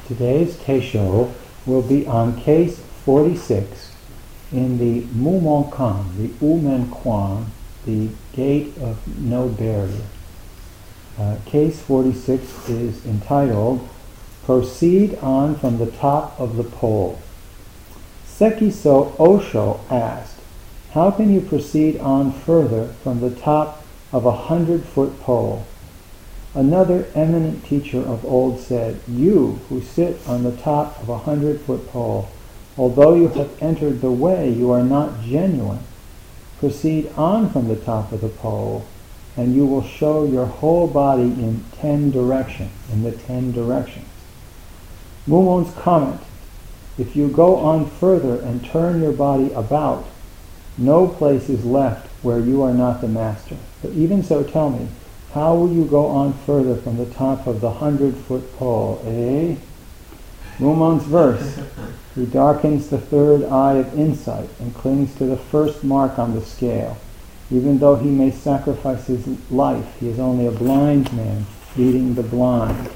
Today's Teisho will be on case 46 in the Mumon Kwan, the Umen Kwan, the Gate of No Barrier. Case 46 is entitled, Proceed On from the Top of the Pole. Sekiso Osho asked, how can you proceed on further from the top of 100-foot pole? Another eminent teacher of old said, you who sit on the top of 100-foot pole, although you have entered the way, you are not genuine. Proceed on from the top of the pole, and you will show your whole body in 10 directions, in the 10 directions. Mumon's comment, if you go on further and turn your body about, no place is left where you are not the master. But even so, tell me, how will you go on further from the top of the 100-foot pole, eh? Mumon's verse, he darkens the third eye of insight and clings to the first mark on the scale. Even though he may sacrifice his life, he is only a blind man leading the blind.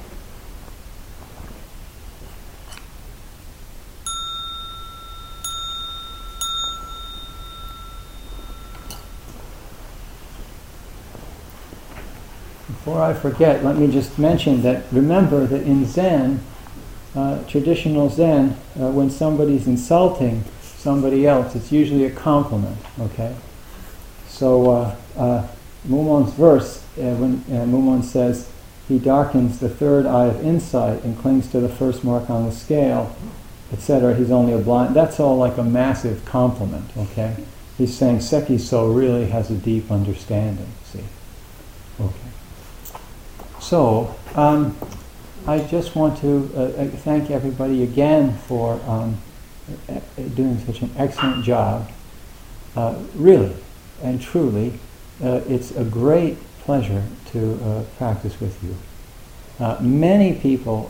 Before I forget, let me just mention that, remember that in Zen, traditional Zen, when somebody's insulting somebody else, it's usually a compliment, okay? So Mumon's verse, when Mumon says, he darkens the third eye of insight and clings to the first mark on the scale, etc., he's only a blind, that's all like a massive compliment, okay? He's saying Sekiso really has a deep understanding, see? Okay. So, I just want to thank everybody again for doing such an excellent job. Really and truly, it's a great pleasure to practice with you. Many people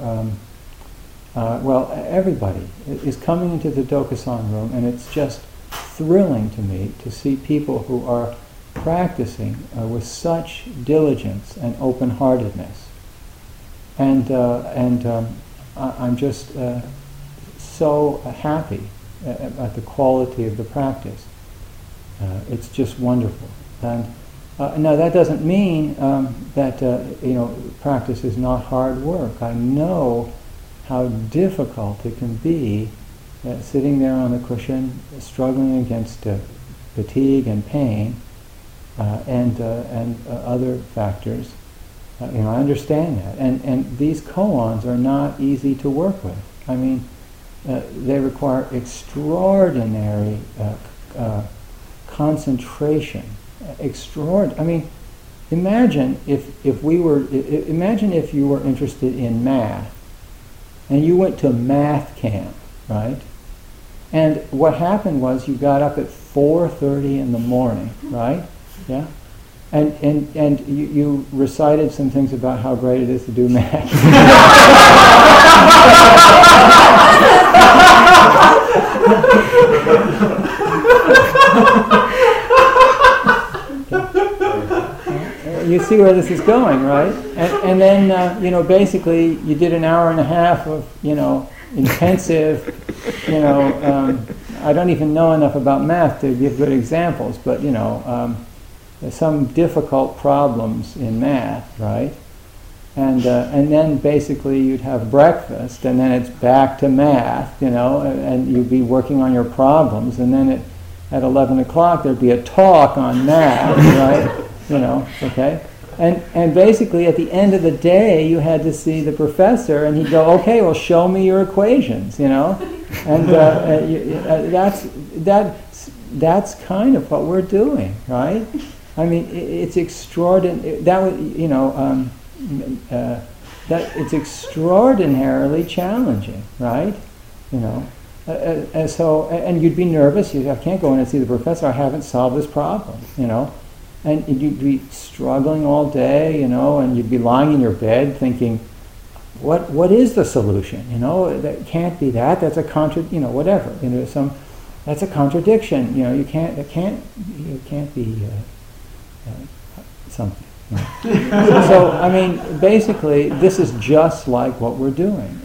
are, everybody is coming into the Dokusan room, and it's just thrilling to me to see people who are practicing with such diligence and open-heartedness, and I'm just so happy at the quality of the practice. It's just wonderful. And now that doesn't mean that practice is not hard work. I know how difficult it can be sitting there on the cushion, struggling against fatigue and pain. And other factors. I understand that. And these koans are not easy to work with. I mean, they require extraordinary concentration. I mean, imagine if you were interested in math, and you went to math camp, right? And what happened was you got up at 4:30 in the morning, right? Yeah, and you recited some things about how great it is to do math. You see where this is going, right? And then basically you did an hour and a half of intensive. I don't even know enough about math to give good examples, but there's some difficult problems in math, right? And then basically you'd have breakfast, and then it's back to math, and you'd be working on your problems, and then at 11 o'clock there'd be a talk on math, right? Okay? And basically at the end of the day you had to see the professor, and he'd go, okay, well show me your equations, and that's kind of what we're doing, right? I mean, it's extraordinary. It's extraordinarily challenging, right? And you'd be nervous. I can't go in and see the professor. I haven't solved this problem, And you'd be struggling all day, and you'd be lying in your bed thinking, what is the solution? That can't be that. That's a whatever. That's a contradiction. You can't be something. So, I mean, basically, this is just like what we're doing.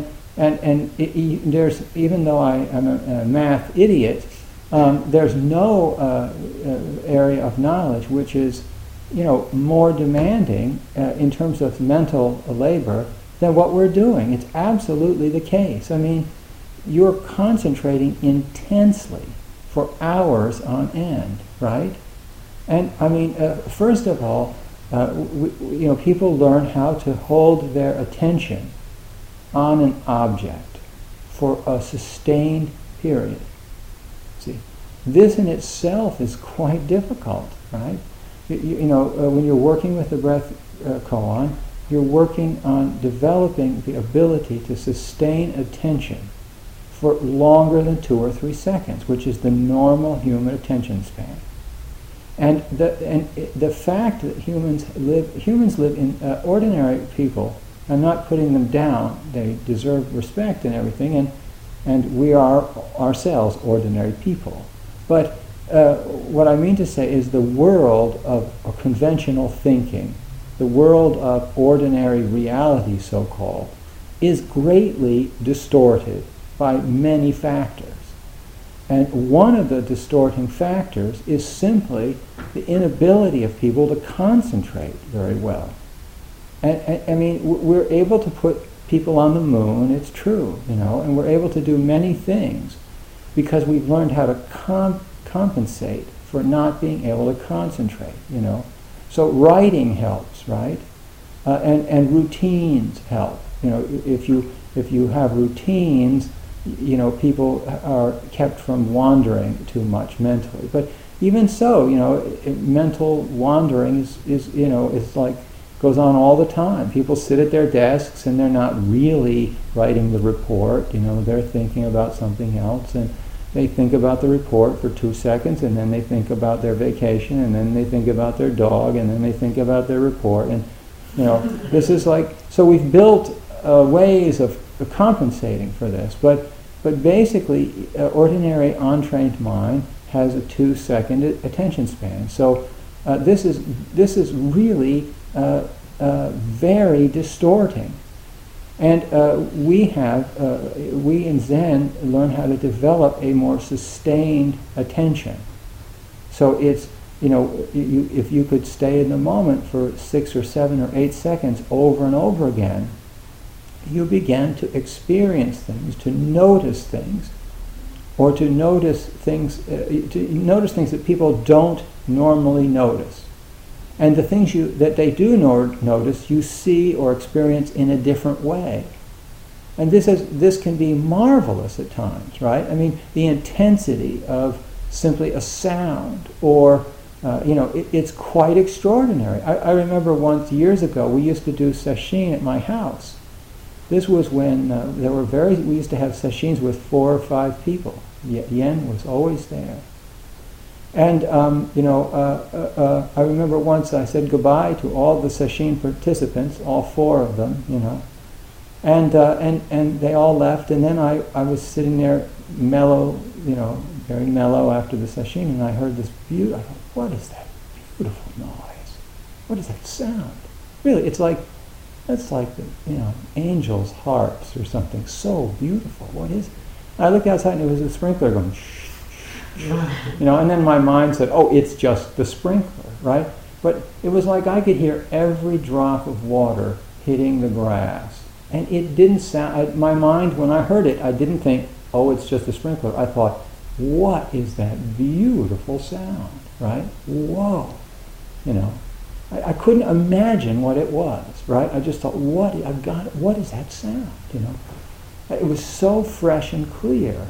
There's, even though I am a math idiot, there's no area of knowledge which is, more demanding in terms of mental labor than what we're doing. It's absolutely the case. I mean, you're concentrating intensely for hours on end, right? And I mean, first of all, people learn how to hold their attention on an object for a sustained period. See, this in itself is quite difficult, right? When you're working with the breath koan, you're working on developing the ability to sustain attention for longer than 2 or 3 seconds, which is the normal human attention span. And the fact that humans live in ordinary people. I'm not putting them down; they deserve respect and everything, and we are ourselves ordinary people. But what I mean to say is the world of conventional thinking, the world of ordinary reality, so-called, is greatly distorted by many factors. And one of the distorting factors is simply the inability of people to concentrate very well. And I mean, we're able to put people on the moon, it's true, and we're able to do many things because we've learned how to compensate for not being able to concentrate, So writing helps, right? And routines help. If you have routines, people are kept from wandering too much mentally. But even so, mental wandering is like goes on all the time. People sit at their desks and they're not really writing the report. They're thinking about something else, and they think about the report for 2 seconds, and then they think about their vacation, and then they think about their dog, and then they think about their report. And this is like, so we've built ways of compensating for this, but basically, ordinary untrained mind has a 2-second attention span. So this is really very distorting, and we in Zen learn how to develop a more sustained attention. So it's if you could stay in the moment for 6 or 7 or 8 seconds over and over again, you begin to experience things, to notice things, or to notice things that people don't normally notice. And the things that they do notice, you see or experience in a different way. And this can be marvelous at times, right? I mean, the intensity of simply a sound, or it's quite extraordinary. I remember once years ago, we used to do sesshin at my house. This was when we used to have sesshins with 4 or 5 people. Yen was always there. And, I remember once I said goodbye to all the sesshin participants, all 4 of them, and they all left, and then I was sitting there mellow, very mellow after the sesshin, and I heard this I thought, what is that beautiful noise? What is that sound? Really, it's like the, angels' harps or something so beautiful. What is it? I looked outside and it was a sprinkler going shh. And then my mind said, oh, it's just the sprinkler, right? But it was like I could hear every drop of water hitting the grass. And it didn't sound, my mind, when I heard it, I didn't think, oh, it's just a sprinkler. I thought, what is that beautiful sound, right? Whoa. I couldn't imagine what it was, right? I just thought, what is that sound, It was so fresh and clear.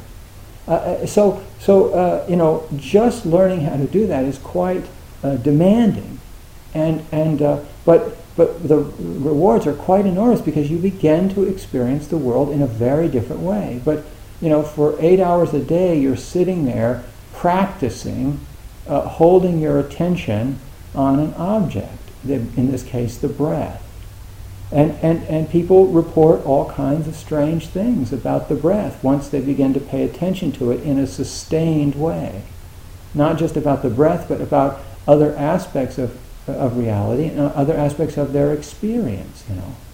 Just learning how to do that is quite demanding, but the rewards are quite enormous because you begin to experience the world in a very different way. But for 8 hours a day, you're sitting there practicing, holding your attention on an object. In this case, the breath. And people report all kinds of strange things about the breath once they begin to pay attention to it in a sustained way. Not just about the breath, but about other aspects of of reality and other aspects of their experience,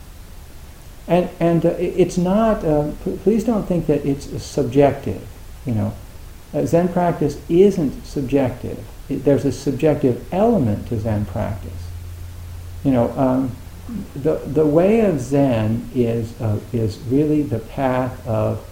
And it's not, please don't think that it's subjective, Zen practice isn't subjective. There's a subjective element to Zen practice. The way of Zen is really the path of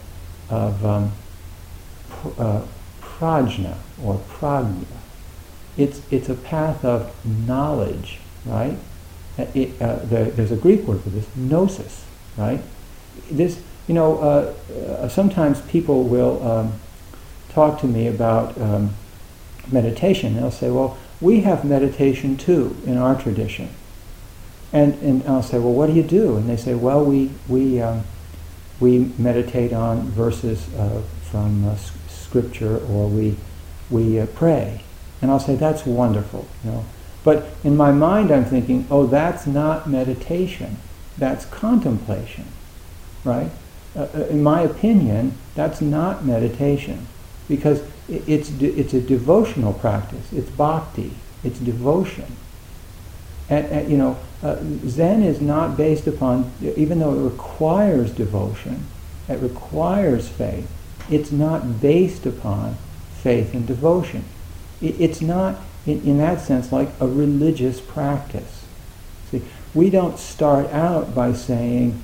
prajna or pragya. It's a path of knowledge, right? There's a Greek word for this, gnosis, right? This, sometimes people will talk to me about meditation. They'll say, well, we have meditation too in our tradition. And I'll say, well, what do you do? And they say, well, we meditate on verses from scripture, or we pray. And I'll say, that's wonderful, But in my mind, I'm thinking, oh, that's not meditation. That's contemplation, right? In my opinion, that's not meditation, because it's a devotional practice. It's bhakti. It's devotion. And Zen is not based upon, even though it requires devotion, it requires faith, it's not based upon faith and devotion. It's not, in that sense, like a religious practice. See, we don't start out by saying,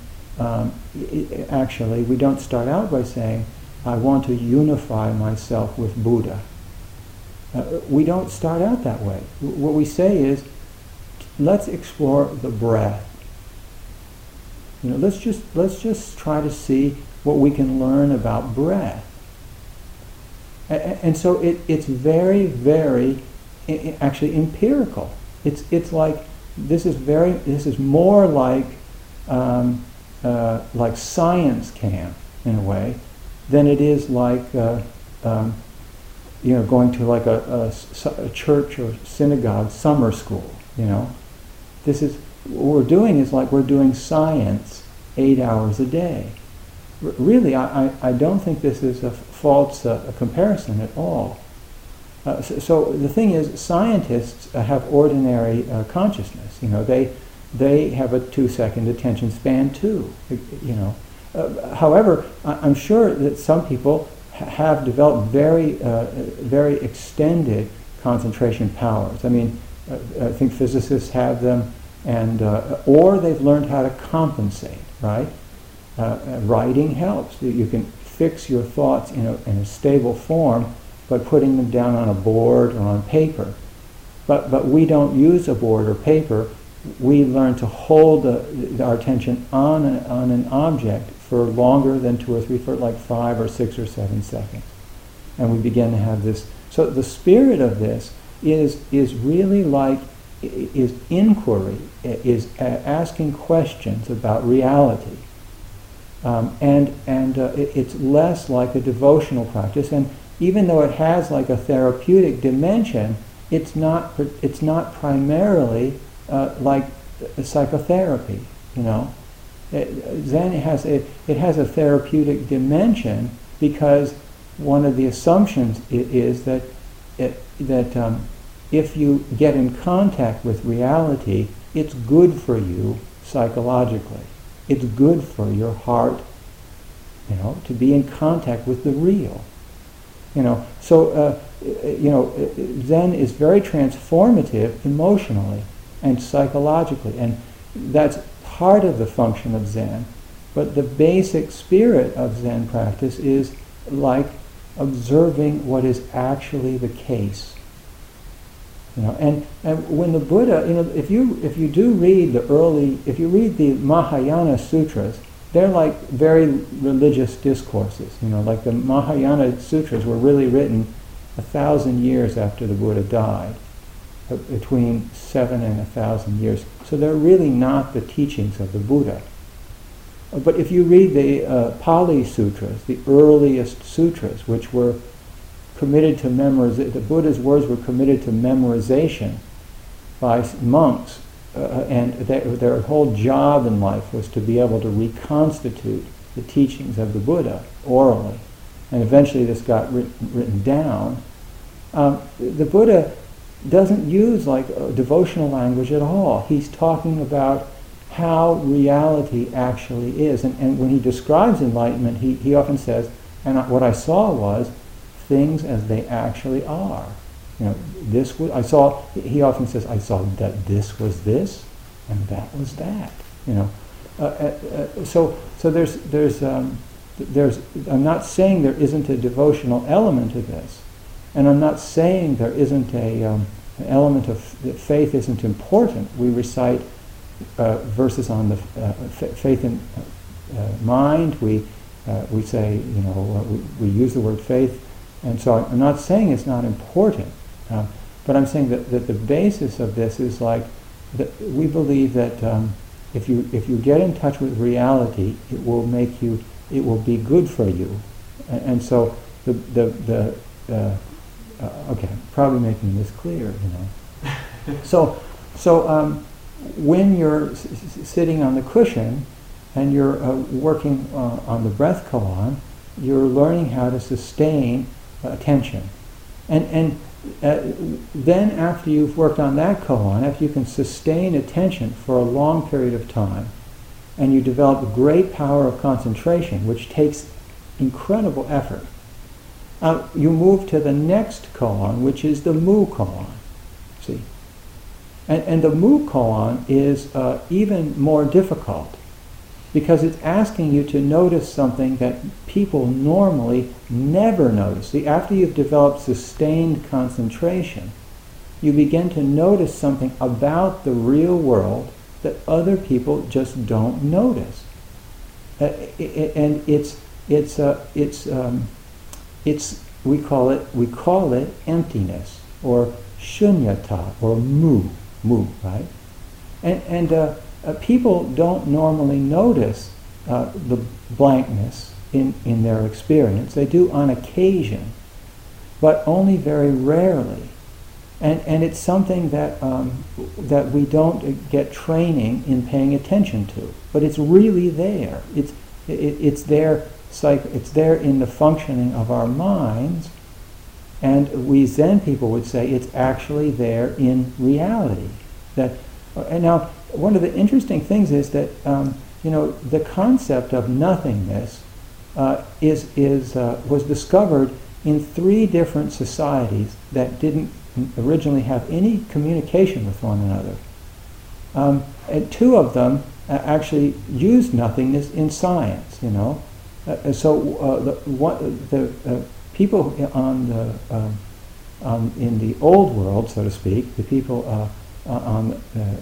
we don't start out by saying, I want to unify myself with Buddha. We don't start out that way. What we say is, let's explore the breath. Let's just try to see what we can learn about breath. And so it's very, very actually empirical. It's like this is more like science camp in a way than it is like going to like a church or synagogue summer school. This is what we're doing is like we're doing science 8 hours a day. Really, I don't think this is a false comparison at all. So the thing is, scientists have ordinary consciousness. They have a 2-second attention span too. However, I'm sure that some people have developed very extended concentration powers. I mean, I think physicists have them, and or they've learned how to compensate. Right? Writing helps. You can fix your thoughts in a stable form by putting them down on a board or on paper. But we don't use a board or paper. We learn to hold our attention on an object for longer than 2 or 3, for like 5 or 6 or 7 seconds, and we begin to have this. So the spirit of this is really like is inquiry, is asking questions about reality, and it's less like a devotional practice. And even though it has like a therapeutic dimension, it's not primarily like psychotherapy. Zen has a therapeutic dimension, because one of the assumptions is that if you get in contact with reality, it's good for you psychologically. It's good for your heart, to be in contact with the real. So Zen is very transformative emotionally and psychologically, and that's part of the function of Zen. But the basic spirit of Zen practice is like observing what is actually the case. And when the Buddha, if you read the Mahayana sutras, they're like very religious discourses. Like the Mahayana sutras were really written 1,000 years after the Buddha died, between 7 and 1,000 years. So they're really not the teachings of the Buddha. But if you read the Pali Sutras, the earliest sutras, which were committed to memorization, the Buddha's words were committed to memorization by monks, and their whole job in life was to be able to reconstitute the teachings of the Buddha orally. And eventually this got written down. The Buddha doesn't use like devotional language at all. He's talking about how reality actually is. And when he describes enlightenment, he often says, and what I saw was things as they actually are. You know, this was, I saw, he often says, I saw that this was this, and that was that. You know, so there's I'm not saying there isn't a devotional element to this, and I'm not saying there isn't an element of that faith isn't important. We recite verses on the faith in mind. We say, you know, we use the word faith, and so I'm not saying it's not important, but I'm saying that the basis of this is like that we believe that if you get in touch with reality, it will be good for you, and so okay, I'm probably making this clear, you know. So when you're sitting on the cushion and you're working on the breath koan, you're learning how to sustain attention. And then after you've worked on that koan, after you can sustain attention for a long period of time, and you develop great power of concentration, which takes incredible effort, you move to the next koan, which is the mu koan. See? And the mu koan is even more difficult because it's asking you to notice something that people normally never notice. See, after you've developed sustained concentration, you begin to notice something about the real world that other people just don't notice. And we call it emptiness, or shunyata, or mu, right? And people don't normally notice the blankness in their experience. They do on occasion, but only very rarely. And it's something that that we don't get training in paying attention to, but it's really there. It's there. It's there in the functioning of our minds, and we Zen people would say it's actually there in reality. And now, one of the interesting things is that you know, the concept of nothingness was discovered in 3 different societies that didn't originally have any communication with one another. And 2 of them actually used nothingness in science. You know. So the people in the old world, so to speak, the people on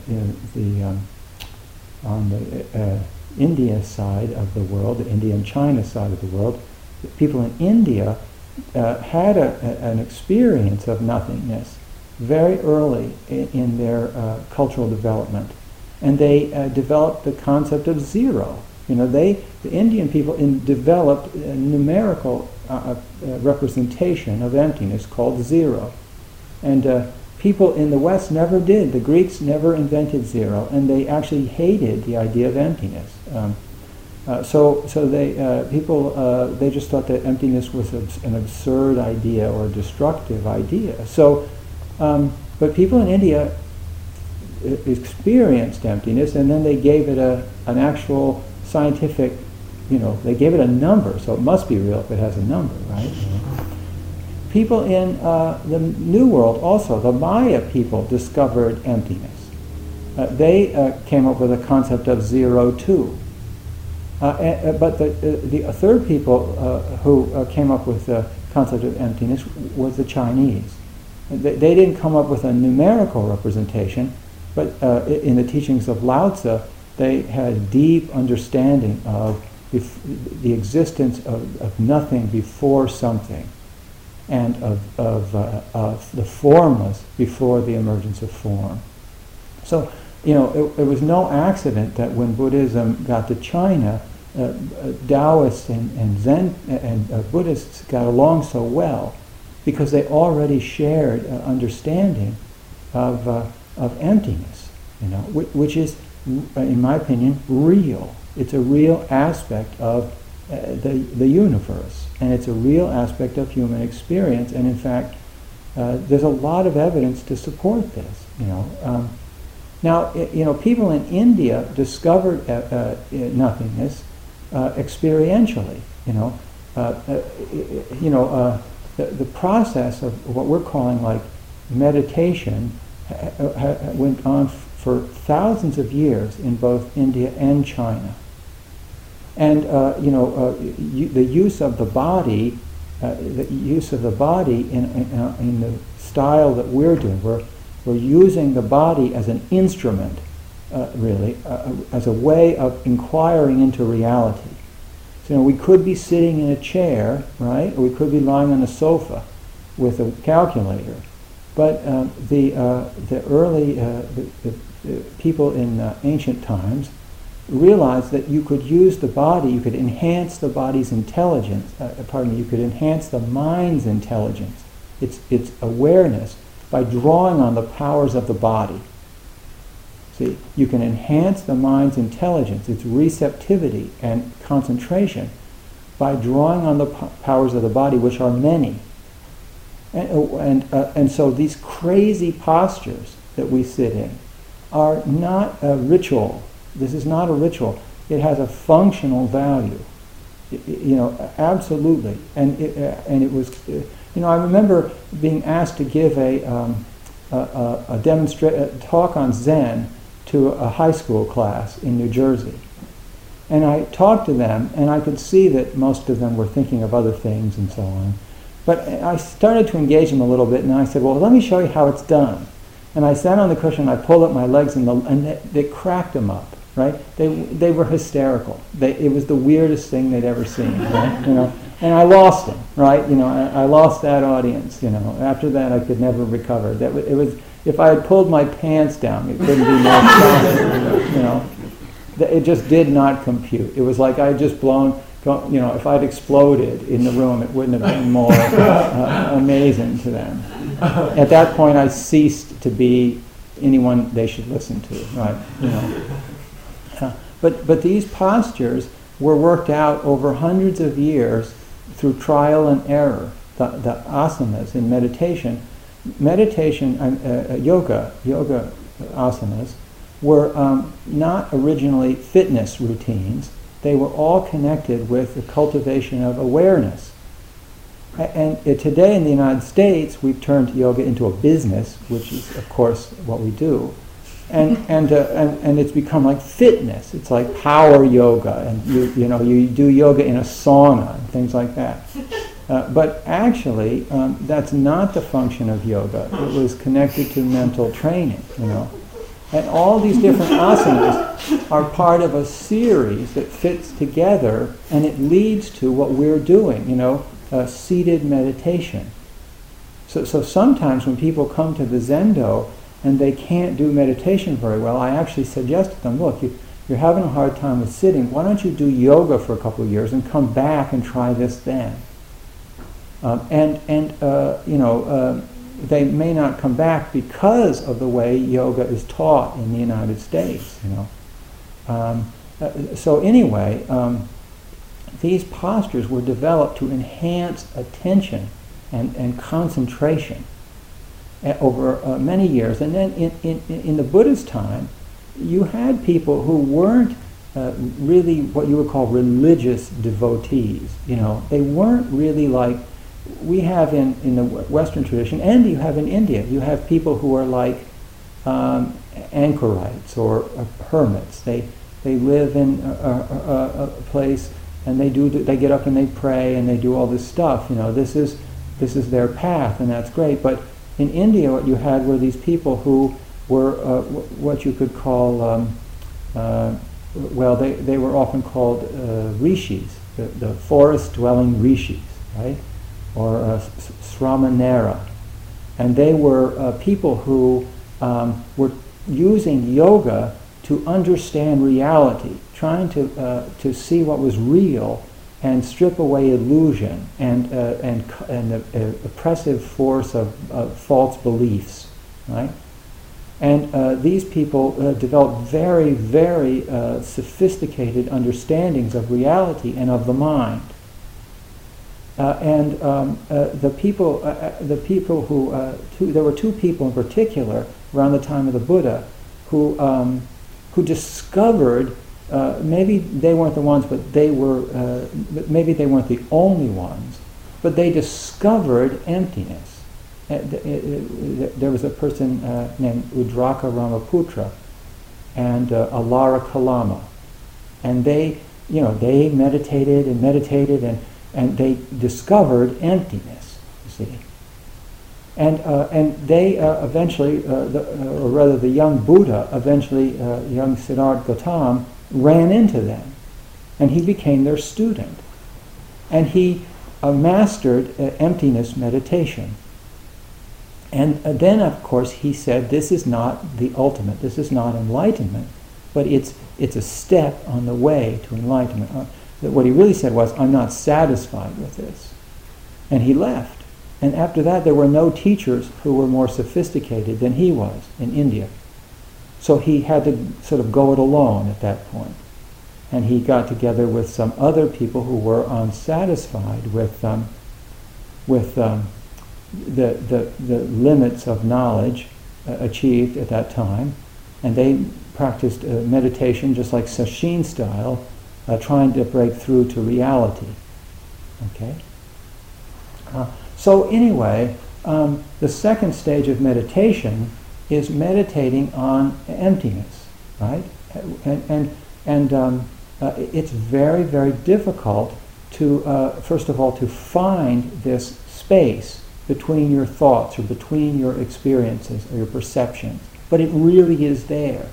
the India side of the world, the India and China side of the world, the people in India had an experience of nothingness very early in their cultural development, and they developed the concept of zero. You know, the Indian people developed a numerical representation of emptiness called zero. And people in the West never did. The Greeks never invented zero, and they actually hated the idea of emptiness. So they just thought that emptiness was an absurd idea or a destructive idea. So, but people in India experienced emptiness, and then they gave it an actual scientific, you know, they gave it a number, so it must be real if it has a number, right? People in the New World also, the Maya people discovered emptiness. They came up with a concept of zero too. But the third people who came up with the concept of emptiness was the Chinese. They didn't come up with a numerical representation, but in the teachings of Lao Tzu, they had a deep understanding of the existence of nothing before something, and of the formless before the emergence of form. So, you know, it was no accident that when Buddhism got to China, Taoists and Zen and Buddhists got along so well, because they already shared understanding of emptiness, you know, which is, in my opinion, real. It's a real aspect of the universe, and it's a real aspect of human experience. And in fact, There's a lot of evidence to support this. Now, people in India discovered nothingness experientially. The process of what we're calling like meditation went on for thousands of years in both India and China. And the use of the body, in the style that we're doing, we're using the body as an instrument, really, as a way of inquiring into reality. So we could be sitting in a chair, right, or we could be lying on a sofa with a calculator. But the early people in ancient times realized that you could use the body, you could enhance the body's intelligence, you could enhance the mind's intelligence, its awareness, by drawing on the powers of the body. See, you can enhance the mind's intelligence, its receptivity and concentration, by drawing on the powers of the body, which are many. And so these crazy postures that we sit in are not a ritual. This is not a ritual. It has a functional value. Absolutely. And it was. I remember being asked to give a talk on Zen to a high school class in New Jersey. And I talked to them, and I could see that most of them were thinking of other things and so on. But I started to engage them a little bit, and I said, well, let me show you how it's done. And I sat on the cushion, I pulled up my legs, and they cracked them up, right? They were hysterical. It was the weirdest thing they'd ever seen, right? And I lost them, right? I lost that audience. After that, I could never recover. It was if I had pulled my pants down, it couldn't be more shocking. It just did not compute. It was like I had just blown. If I'd exploded in the room, it wouldn't have been more amazing to them. At that point, I ceased to be anyone they should listen to, right? But these postures were worked out over hundreds of years through trial and error. The asanas in meditation, yoga asanas were not originally fitness routines. They were all connected with the cultivation of awareness. And today in the United States, we've turned yoga into a business, which is, of course, what we do. And it's become like fitness. It's like power yoga, and you do yoga in a sauna and things like that. But actually, that's not the function of yoga. It was connected to mental training, And all these different asanas are part of a series that fits together, and it leads to what we're doing, seated meditation. So sometimes when people come to the Zendo and they can't do meditation very well, I actually suggest to them, look, you're having a hard time with sitting, why don't you do yoga for a couple of years and come back and try this then? They may not come back because of the way yoga is taught in the United States, So anyway, these postures were developed to enhance attention and concentration over many years. And then in the Buddha's time, you had people who weren't really what you would call religious devotees. They weren't really like we have in the Western tradition, and you have in India. You have people who are like anchorites or hermits. They live in a place, and they get up and they pray and they do all this stuff. This is their path, and that's great. But in India, what you had were these people who were what you could call they were often called rishis, the forest-dwelling rishis, right? Or Sramanera. And they were people who were using yoga to understand reality, trying to see what was real and strip away illusion and the oppressive force of false beliefs, right? And these people developed very, very sophisticated understandings of reality and of the mind. The people who there were two people in particular around the time of the Buddha who discovered, maybe they weren't the ones, but they were, maybe they weren't the only ones, but they discovered emptiness. There was a person named Udraka Ramaputra and Alara Kalama, and they meditated and they discovered emptiness, you see. And they eventually, or rather the young Buddha, eventually young Siddhartha Gautama, ran into them. And he became their student. And he mastered emptiness meditation. And then, of course, he said, this is not the ultimate, this is not enlightenment, but it's a step on the way to enlightenment. What he really said was, I'm not satisfied with this. And he left. And after that, there were no teachers who were more sophisticated than he was in India. So he had to sort of go it alone at that point. And he got together with some other people who were unsatisfied with the limits of knowledge achieved at that time. And they practiced meditation just like Sesshin style, trying to break through to reality. Okay? So anyway, the second stage of meditation is meditating on emptiness, right? And it's very, very difficult to, first of all, to find this space between your thoughts or between your experiences or your perceptions. But it really is there.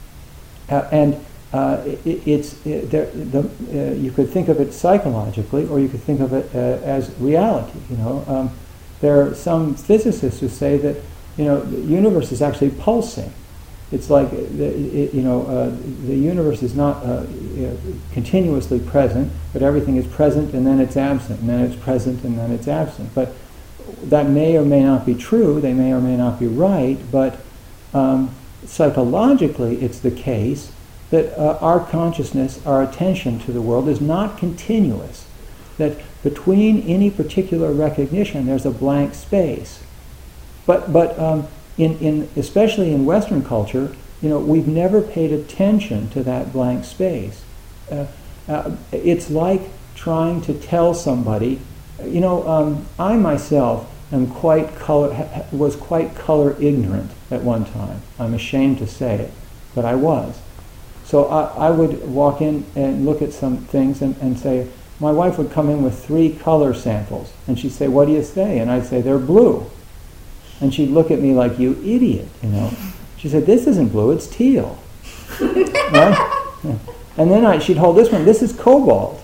You could think of it psychologically, or you could think of it as reality. There are some physicists who say that the universe is actually pulsing. It's like the universe is not continuously present, but everything is present and then it's absent, and then it's present and then it's absent. But that may or may not be true. They may or may not be right. But psychologically, it's the case that our consciousness, our attention to the world is not continuous. That between any particular recognition, there's a blank space. But especially in Western culture, we've never paid attention to that blank space. It's like trying to tell somebody, I myself was quite color ignorant at one time. I'm ashamed to say it, but I was. So I would walk in and look at some things and say, my wife would come in with 3 color samples, and she'd say, what do you say? And I'd say, they're blue. And she'd look at me like, you idiot, She said, this isn't blue, it's teal. Right? Yeah. And then she'd hold this one, this is cobalt.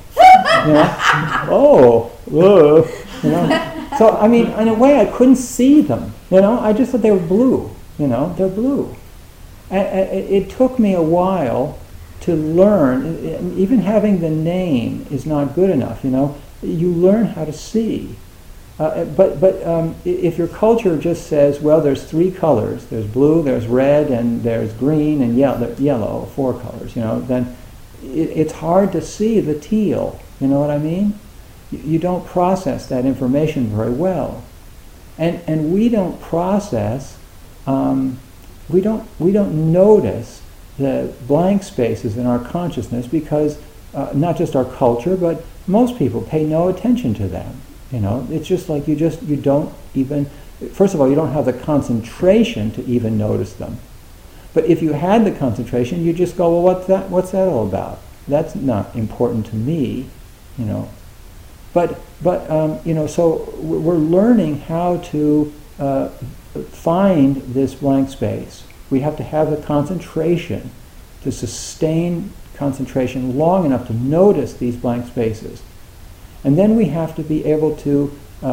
Oh, So, I mean, in a way, I couldn't see them. I just thought they were blue. They're blue. It took me a while to learn. Even having the name is not good enough. You learn how to see. But if your culture just says, well, there's 3 colors. There's blue, there's red, and there's green and yellow, 4 colors. Then it's hard to see the teal. You know what I mean? You don't process that information very well, and we don't process. We don't notice the blank spaces in our consciousness because not just our culture, but most people pay no attention to them. It's just like you don't even. First of all, you don't have the concentration to even notice them. But if you had the concentration, you just go, well, what's that all about? That's not important to me, But so we're learning how to find this blank space. We have to have the concentration to sustain concentration long enough to notice these blank spaces. And then we have to be able to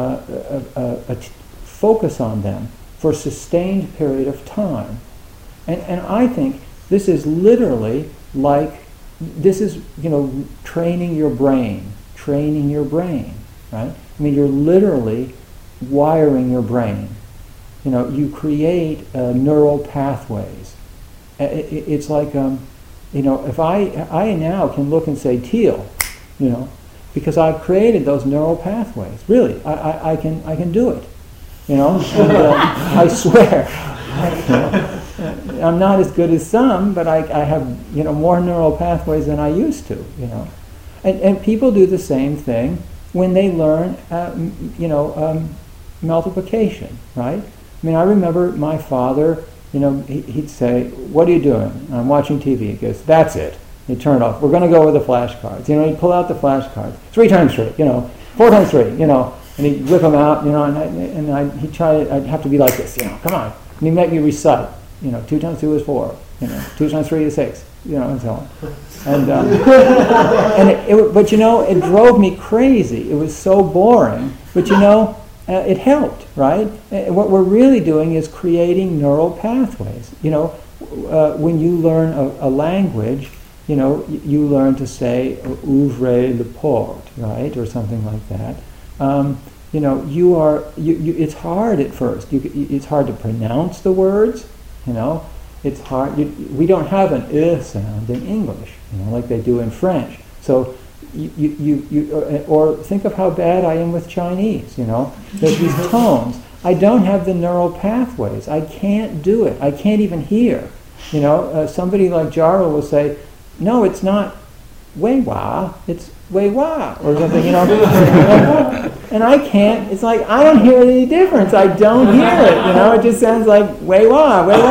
focus on them for a sustained period of time. And I think this is literally like, training your brain, right? I mean, you're literally wiring your brain. You create neural pathways. It's like, if I now can look and say teal, because I've created those neural pathways. Really, I can do it. You know, and, I swear. I'm not as good as some, but I have more neural pathways than I used to. And people do the same thing when they learn multiplication, right? I mean, I remember my father. He'd say, "What are you doing?" "I'm watching TV." He goes, "That's it." He'd turn it off. "We're going to go with the flashcards." He'd pull out the flashcards. 3 times 3. 4 times 3. And he'd whip them out. He'd try. I'd have to be like this. Come on. And he'd make me recite. 2 times 2 is 4. 2 times 3 is 6. And so on. And but it drove me crazy. It was so boring. But it helped, right? What we're really doing is creating neural pathways. When you learn a language, you learn to say "ouvrez la porte," right, or something like that. It's hard at first. It's hard to pronounce the words. It's hard. We don't have an sound in English, like they do in French. So or think of how bad I am with Chinese. There's these tones. I don't have the neural pathways. I can't do it. I can't even hear. Somebody like Jarl will say, "No, it's not wei wa, it's wei wa," or something. And I can't. It's like I don't hear any difference. I don't hear it. It just sounds like wei wa, wei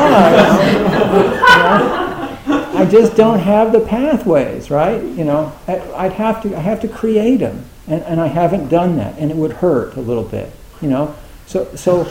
wa. I just don't have the pathways, right? I have to create them, and I haven't done that, and it would hurt a little bit, So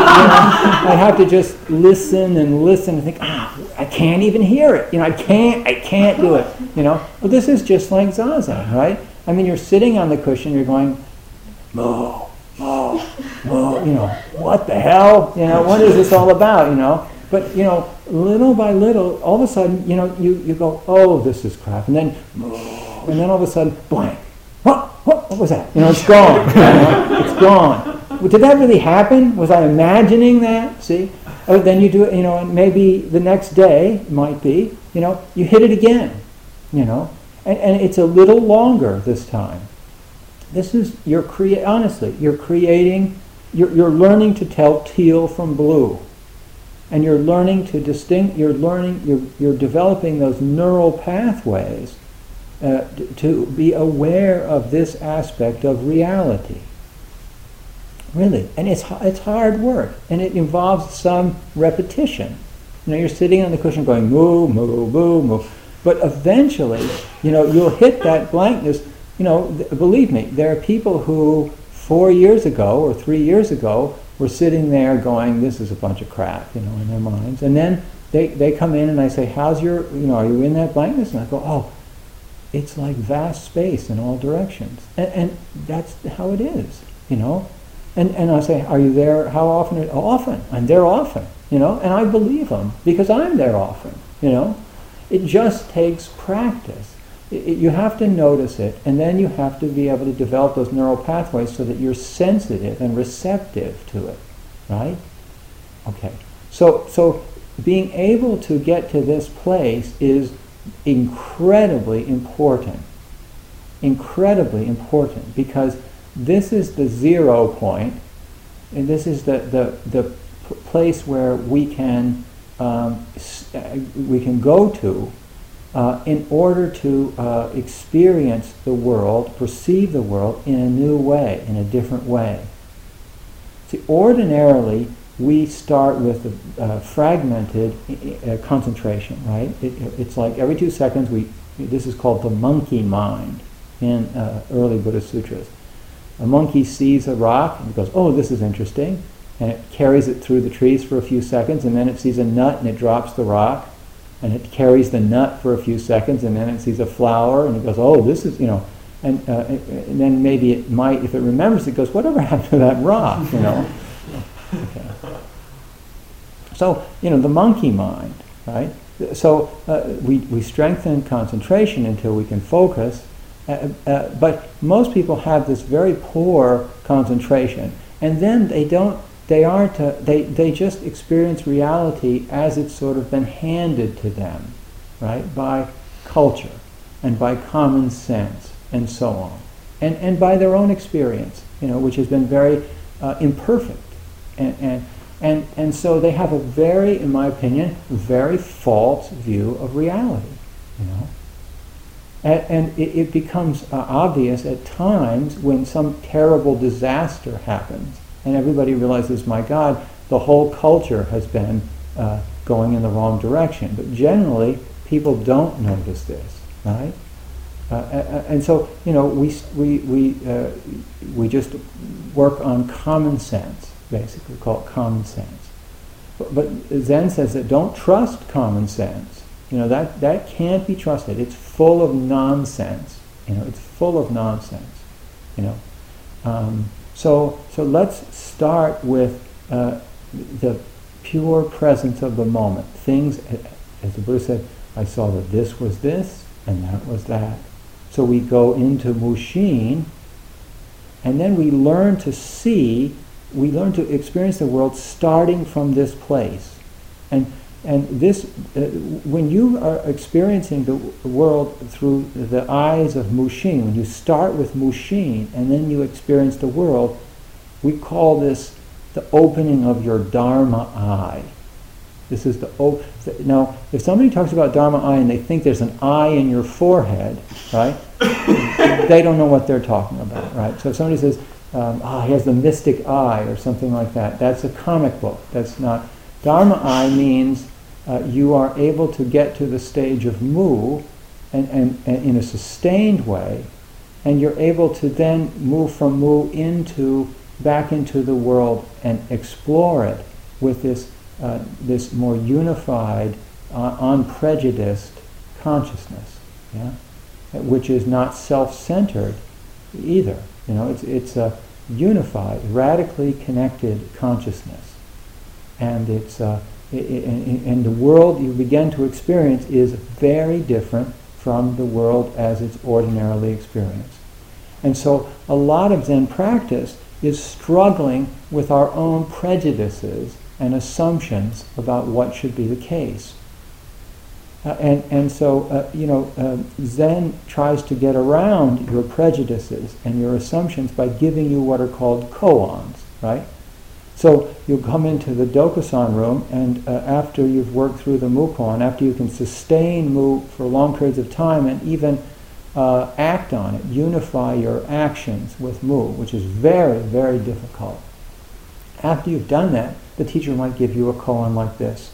I have to just listen and think, I can't even hear it. I can't do it. Well, this is just like Zazen, right? I mean, you're sitting on the cushion, you're going, moo, moo, moo. What the hell? What is this all about? But little by little, all of a sudden, you go, oh, this is crap, and then all of a sudden, blank. What was that? It's gone. It's gone. Well, did that really happen? Was I imagining that? See? Then you do it, and maybe the next day might be, you hit it again, and it's a little longer this time. This is honestly, you're creating, you're learning to tell teal from blue. And you're learning to you're developing those neural pathways to be aware of this aspect of reality. Really. And it's hard work. And it involves some repetition. You're sitting on the cushion going, moo, moo, moo, moo. But eventually, you'll hit that blankness. Believe me, there are people who 4 years ago or 3 years ago were sitting there going, this is a bunch of crap, in their minds. And then they come in and I say, how's your, are you in that blankness? And I go, oh, it's like vast space in all directions. And that's how it is, And I say, are you there? How often? Often. I'm there often, And I believe them because I'm there often, It just takes practice. You have to notice it, and then you have to be able to develop those neural pathways so that you're sensitive and receptive to it, right? Okay. So being able to get to this place is incredibly important. Incredibly important, because this is the 0 point, and this is the place where we can go to in order to experience the world, perceive the world in a new way, in a different way. See, ordinarily, we start with fragmented concentration, right? It's like every 2 seconds, this is called the monkey mind in early Buddhist sutras. A monkey sees a rock and goes, oh, this is interesting, and it carries it through the trees for a few seconds, and then it sees a nut and it drops the rock, and it carries the nut for a few seconds, and then it sees a flower, and it goes, oh, this is, and then maybe it might, if it remembers, it goes, whatever happened to that rock, Okay. So, the monkey mind, right? So we strengthen concentration until we can focus, but most people have this very poor concentration, and then they just experience reality as it's sort of been handed to them, right, by culture and by common sense and so on. and by their own experience, which has been very imperfect, and so they have a very, in my opinion, very false view of reality, And it becomes obvious at times when some terrible disaster happens, and everybody realizes, my God, the whole culture has been going in the wrong direction. But generally, people don't notice this, right? And so, we just work on common sense, basically, call it common sense. But Zen says that don't trust common sense. That can't be trusted. It's full of nonsense. It's full of nonsense. So let's start with the pure presence of the moment. Things, as the Buddha said, I saw that this was this and that was that. So we go into Mushin, and then we learn to experience the world starting from this place. And this, when you are experiencing the world through the eyes of Mushin, when you start with Mushin and then you experience the world, we call this the opening of your Dharma eye. This is now, if somebody talks about Dharma eye and they think there's an eye in your forehead, right? They don't know what they're talking about, right? So if somebody says, he has the mystic eye or something like that, that's a comic book. That's not. Dharma eye means you are able to get to the stage of mu and in a sustained way, and you're able to then move from mu back into the world and explore it with this more unified, unprejudiced consciousness, which is not self-centered either. It's a unified, radically connected consciousness, and and the world you begin to experience is very different from the world as it's ordinarily experienced. And so a lot of Zen practice is struggling with our own prejudices and assumptions about what should be the case. So Zen tries to get around your prejudices and your assumptions by giving you what are called koans, right? So you'll come into the Dokusan room, and after you've worked through the mu koan, after you can sustain mu for long periods of time and even act on it, unify your actions with mu, which is very, very difficult. After you've done that, the teacher might give you a koan like this.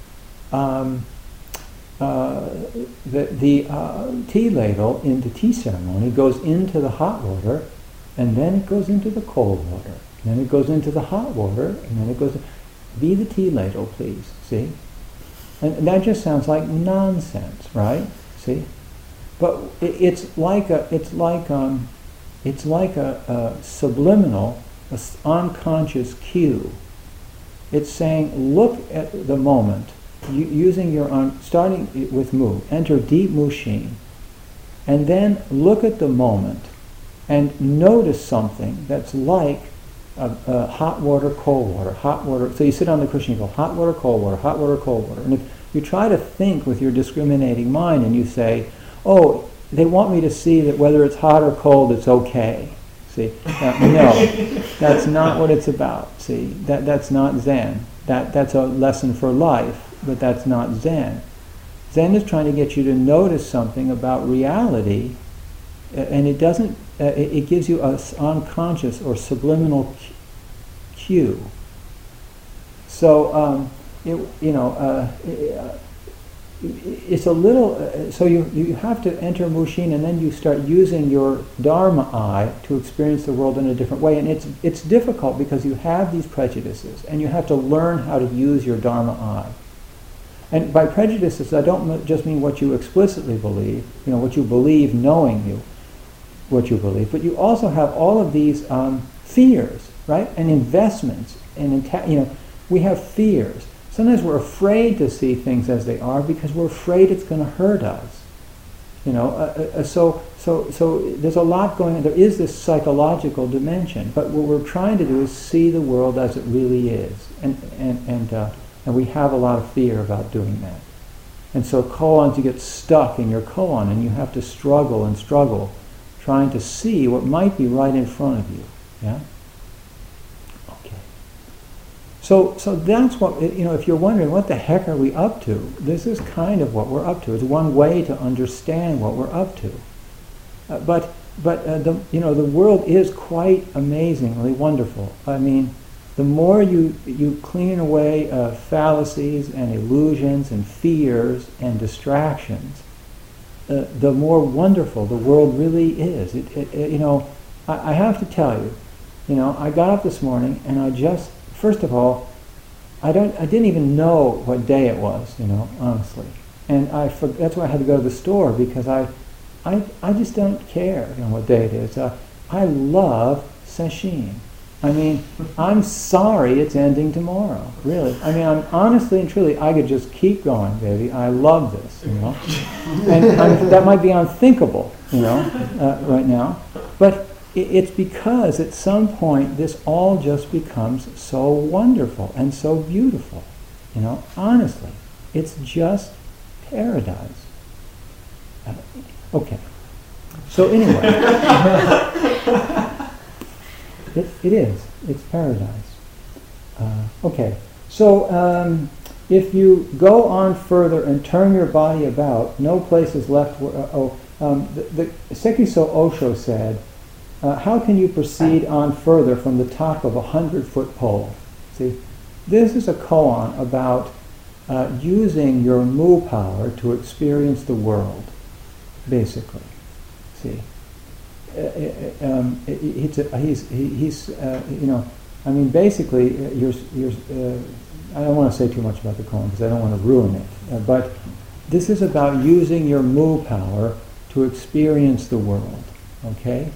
The tea ladle in the tea ceremony goes into the hot water, and then it goes into the cold water. And then it goes into the hot water, and then it goes... Be the tea ladle, please. See? And that just sounds like nonsense, right? See? But it's like a subliminal, unconscious cue. It's saying, look at the moment, using your starting with mu, enter deep mushin, and then look at the moment and notice something that's like hot water, cold water, hot water. So you sit on the cushion, you go hot water, cold water, hot water, cold water. And if you try to think with your discriminating mind and you say, oh, they want me to see that whether it's hot or cold, it's okay. See, no, that's not what it's about. See, that's not Zen. That's a lesson for life, but that's not Zen. Zen is trying to get you to notice something about reality, and it doesn't. It gives you an unconscious or subliminal cue. So it's a little. So you have to enter Mushin, and then you start using your Dharma eye to experience the world in a different way. And it's difficult because you have these prejudices, and you have to learn how to use your Dharma eye. And by prejudices, I don't just mean what you explicitly believe, what you believe knowing what you believe, but you also have all of these fears, right? And investments, and we have fears. Sometimes we're afraid to see things as they are because we're afraid it's going to hurt us. So there's a lot going on. There is this psychological dimension, but what we're trying to do is see the world as it really is, and we have a lot of fear about doing that. And so koans, you get stuck in your koan, and you have to struggle and struggle trying to see what might be right in front of you. Yeah? Okay. So that's what, if you're wondering what the heck are we up to, this is kind of what we're up to. It's one way to understand what we're up to. But the world is quite amazingly wonderful. I mean, the more you clean away fallacies and illusions and fears and distractions, the more wonderful the world really is. I have to tell you, I got up this morning and I just, first of all, I didn't even know what day it was, honestly, and that's why I had to go to the store, because I just don't care, what day it is. I love sesshin. I mean, I'm sorry it's ending tomorrow, really. I mean, I'm honestly and truly, I could just keep going, baby. I love this, and that might be unthinkable, right now. But it's because at some point this all just becomes so wonderful and so beautiful, honestly. It's just paradise. Okay. So anyway, it is. It's paradise. Okay. So if you go on further and turn your body about, no place is left. The Sekiso Osho said, how can you proceed on further from the top of 100-foot pole? See, this is a koan about using your mu power to experience the world, basically. See, basically, I don't want to say too much about the koan because I don't want to ruin it. But this is about using your mu power to experience the world. Okay.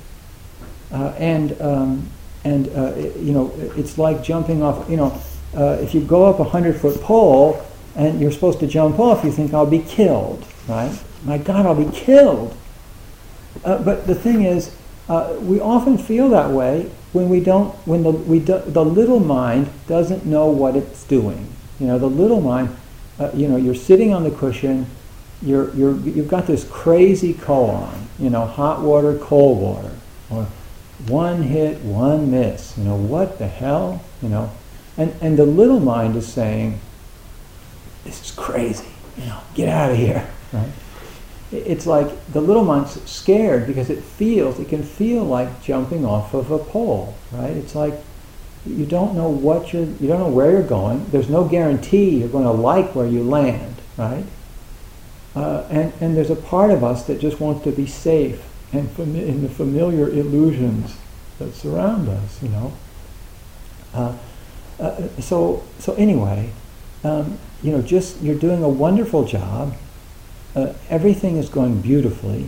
It's like jumping off, if you go up 100-foot pole and you're supposed to jump off, you think, I'll be killed, right? My God, I'll be killed. But the thing is, we often feel that way when the little mind doesn't know what it's doing. The little mind, you're sitting on the cushion, you've got this crazy koan, hot water, cold water, or one hit, one miss. What the hell? And the little mind is saying, this is crazy. Get out of here. Right? It's like the little mind's scared because it can feel like jumping off of a pole. Right? It's like you don't know you don't know where you're going. There's no guarantee you're going to like where you land. Right? And there's a part of us that just wants to be safe and in the familiar illusions that surround us, So anyway, just you're doing a wonderful job. Everything is going beautifully.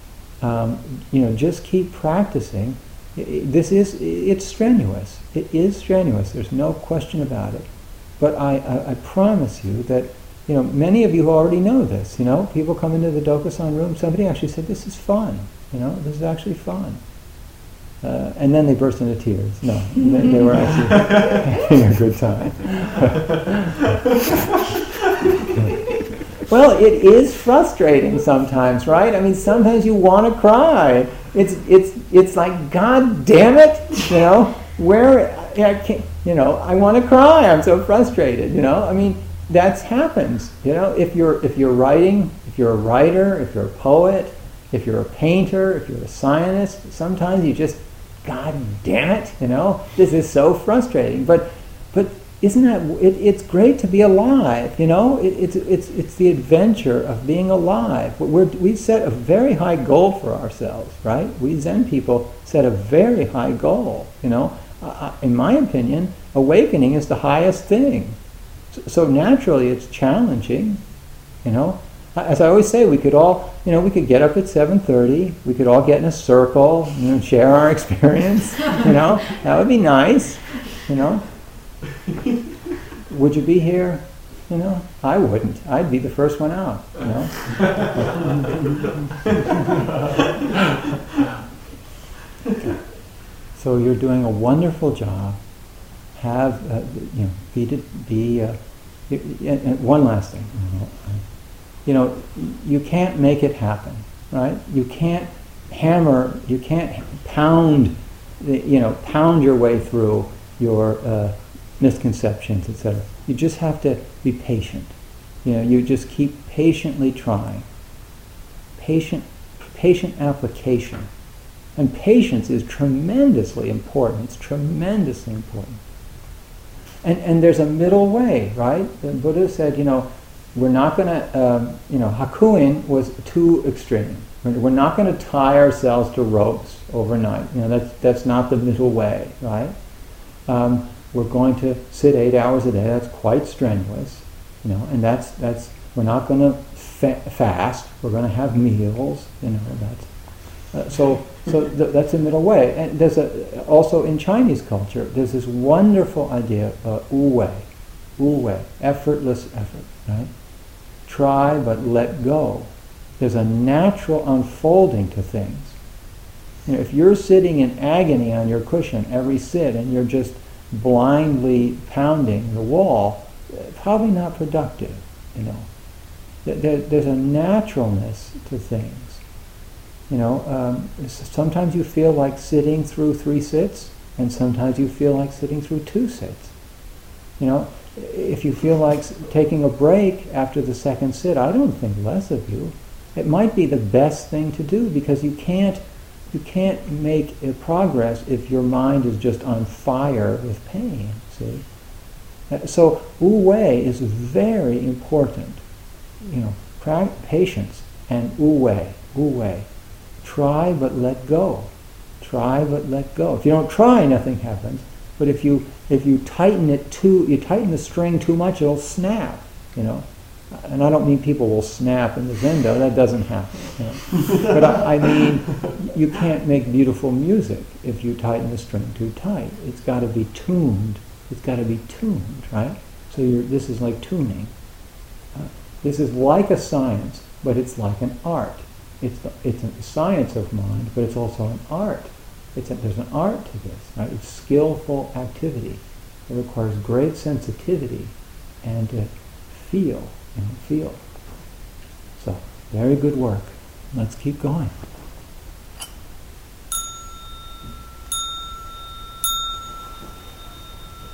Just keep practicing. It's strenuous. It is strenuous. There's no question about it. But I promise you that many of you already know this. People come into the Dokusan room. Somebody actually said, "This is fun." This is actually fun. And then they burst into tears. No, they were actually having a good time. Well, it is frustrating sometimes, right? I mean, sometimes you want to cry. It's like, God damn it, I want to cry. I'm so frustrated, I mean, that happens. If you're writing, if you're a writer, if you're a poet, if you're a painter, if you're a scientist, sometimes you just, God damn it, this is so frustrating. But isn't that, it's great to be alive, it's the adventure of being alive. We set a very high goal for ourselves, right? We Zen people set a very high goal, in my opinion, awakening is the highest thing. So naturally it's challenging, As I always say, we could all, we could get up at 7:30. We could all get in a circle, share our experience. That would be nice. Would you be here? I wouldn't. I'd be the first one out. So you're doing a wonderful job. Have and one last thing. You can't make it happen, right? You can't hammer, you can't pound, pound your way through your misconceptions, etc. You just have to be patient. You just keep patiently trying. Patient application. And patience is tremendously important. It's tremendously important. And there's a middle way, right? The Buddha said, we're not going to, hakuin was too extreme. We're not going to tie ourselves to ropes overnight. That's not the middle way, right? We're going to sit 8 hours a day. That's quite strenuous, and that's we're not going to fast. We're going to have meals, that's that's the middle way. And there's also in Chinese culture, there's this wonderful idea of wu wei, effortless effort, right? Try but let go. There's a natural unfolding to things. If you're sitting in agony on your cushion every sit and you're just blindly pounding the wall, probably not productive, There's a naturalness to things. Sometimes you feel like sitting through 3 sits, and sometimes you feel like sitting through 2 sits. If you feel like taking a break after the second sit, I don't think less of you. It might be the best thing to do, because you can't make a progress if your mind is just on fire with pain, see? So wu wei is very important. Patience and wu wei. Try but let go. Try but let go. If you don't try, nothing happens. But if you tighten the string too much, it'll snap. And I don't mean people will snap in the Zendo. That doesn't happen. But I mean, you can't make beautiful music if you tighten the string too tight. It's got to be tuned. It's got to be tuned, right? So this is like tuning. This is like a science, but it's like an art. It's a science of mind, but it's also an art. There's an art to this, right? It's skillful activity. It requires great sensitivity and to feel. So, very good work. Let's keep going.